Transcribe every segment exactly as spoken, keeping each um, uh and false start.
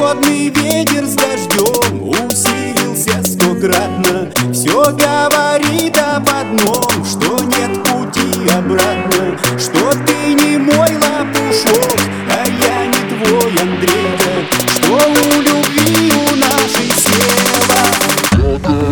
холодный ветер с дождем усилился стократно. Все говорит об одном, что нет пути обратно, что ты не мой лопушок, а я не твой Андрейка, что у любви у нашей села.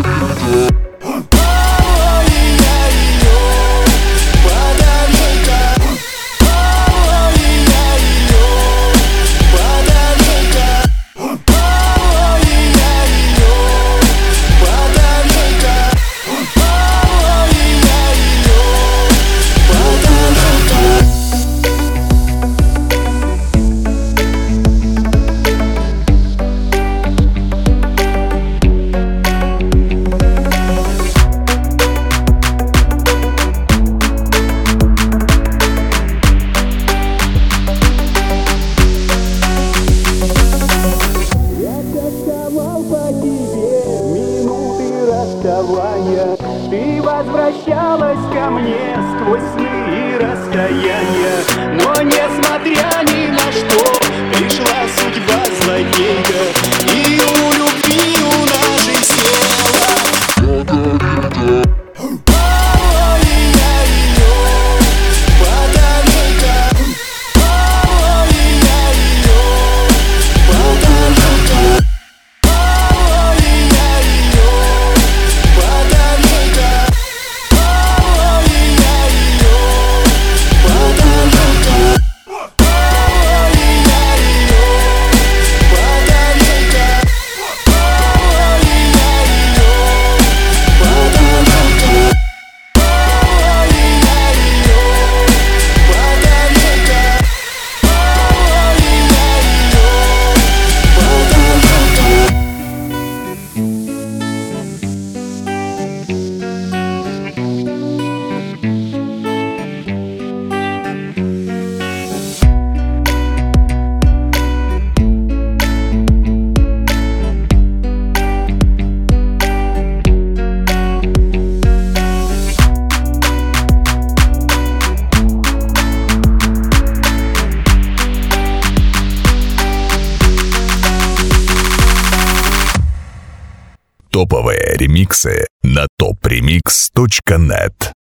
Ты возвращалась ко мне сквозь сны и расстояния, но несмотря ни на что пришла судьба злодейка, и у любви у нашей села. Топовые ремиксы на топ ремикс точка нет.